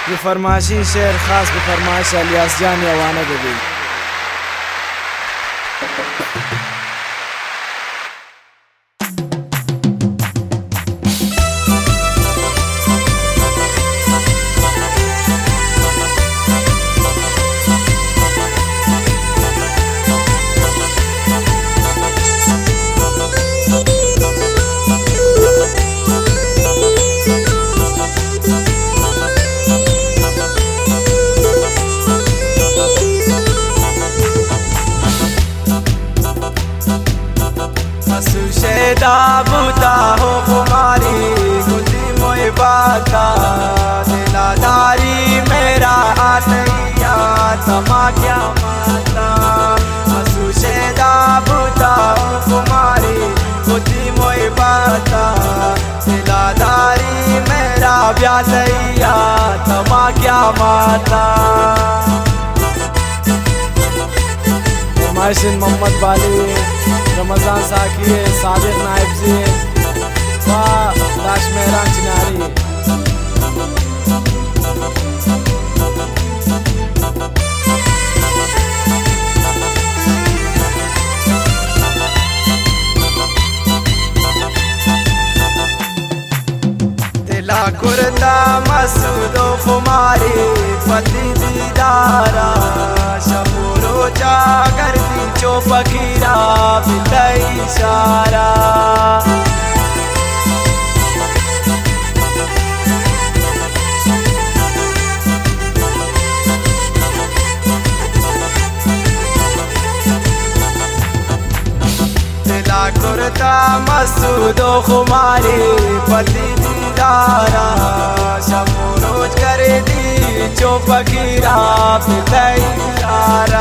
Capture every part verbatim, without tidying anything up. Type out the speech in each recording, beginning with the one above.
ये फरमाशी शेर खास बफरमाइश अलियास जान अवाना देवी। बुता हो कुमारी गुदी मोई बाता दिलादारी मेरा आतैया तमा क्या माता हसुशेदा बुता हो कुमारी गुदी मोई बाता दिलादारी मेरा ब्यातैया तमा क्या माता। महसिन मोहम्मद बाली, रमजान साकी, सादिक नाइब जी व दाश मेहरान चिनारी। दिला कुर्ता मसूदो कुमारी पति दीदारा शबूरो जागर चो फकीरा बिलाई इशारा। दिला कुर्ता मसूदो कुमारी पति दीदारा शबूरोज कर दी चो फकीरा बिलाई इशारा।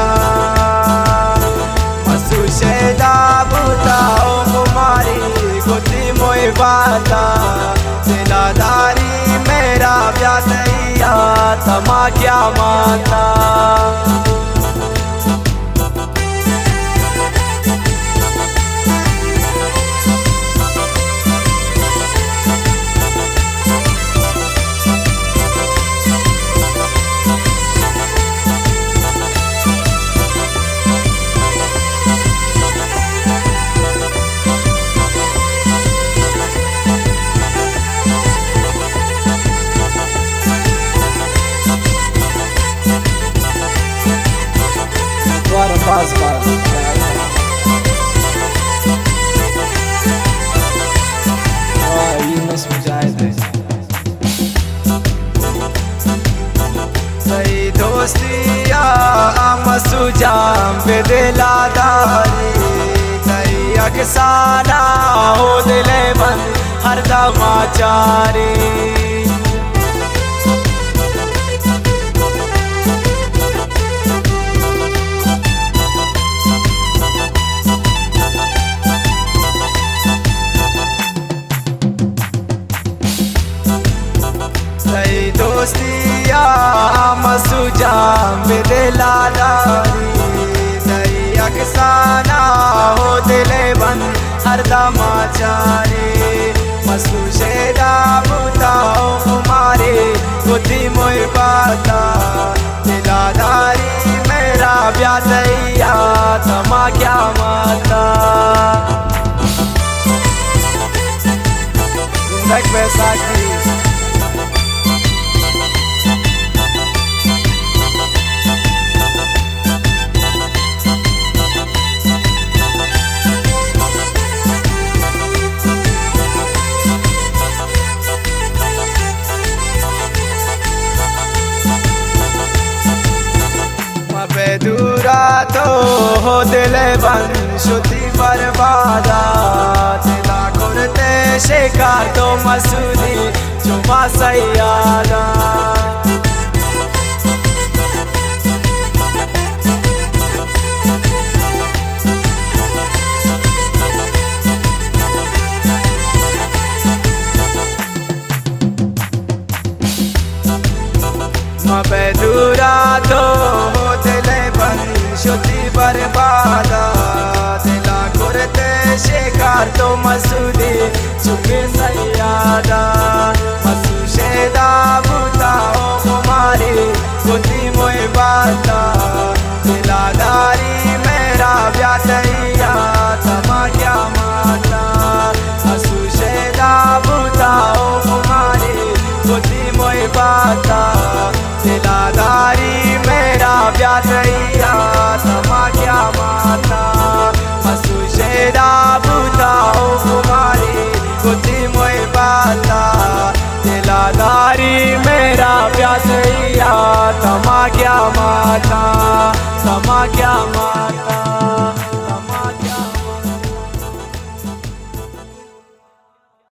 शेदा बुता ओ कुमारी गुदी मोई बाता दिलादारी मेरा ब्यातैया तमा क्या माता। बाज बाज यूनुस मुजाहिद सही दोस्तिया मसूजाम बेदिलादारी सही अकसाना हो दिले मन हर दमाचारी। दोस्तिया मसूजाम बेदिलादारी सही अकसाना हो दिले बन हर दमाचारी। मसू शेदा बुता हो कुमारी गुदी मोई बाता दिलादारी मेरा ब्यातैया तमा क्या माता। जिंदगी बैसाखी दूरा तो हो दिले बन शुद्धि बर्बादा दिला कुर्ते शिकार तो मसूदी जुमा सैयादा। दूरा तो हो दिले बन शुद्धि बर्बादा दिला कुर्ते शिकार तो मसूदी चुके सैयादा। मसू शेदा बुता हो प्यासैया तमा क्या माता असुशेदा बुताओ कुमारी बुद्धि मोई बाता दिलादारी मेरा प्यासैया